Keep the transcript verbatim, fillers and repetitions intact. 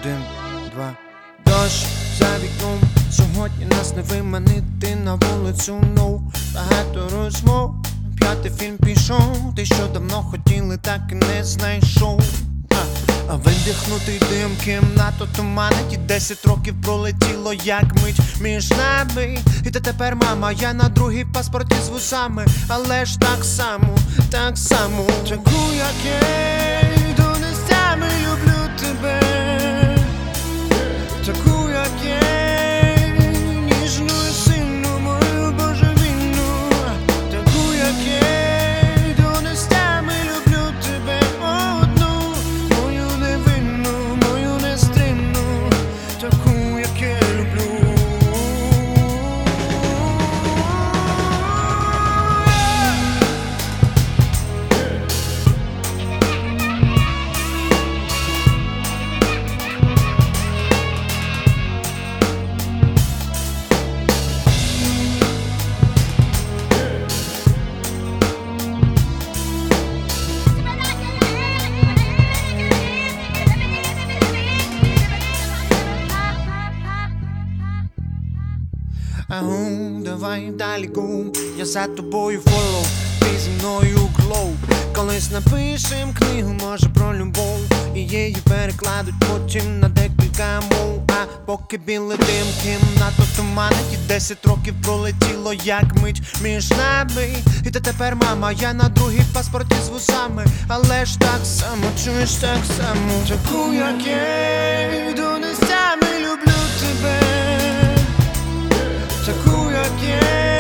Один, два, дощ за вікном. Сьогодні нас не виманити на вулицю, ну багато розмов. П'ятий фільм пішов, ти що давно хотіли, так і не знайшов. А, а видихнутий дим, кімнату туманить. І десять років пролетіло, як мить між нами. І ти тепер мама, я на другій паспорті з вусами. Але ж так само, так само, таку, як є, до нестями люблю тебе. Таку, як є, ніжну і сильну, мою божевільну. Таку, як є, до нестями люблю тебе. Одну, мою невинну, мою нестримну. Таку, як я люблю. Агу, давай далі гу, я за тобою фоллоу, ти зі мною глоу. Колись напишем книгу, може, про любов, і її перекладуть потім на декілька мов. А поки білий дим, кімнату туманить. І десять років пролетіло, як мить між нами. І ти тепер мама, я на другій паспорті з вусами. Але ж так само, чуєш, так само, таку, як є, до нестями люблю тебе. Таку, як є.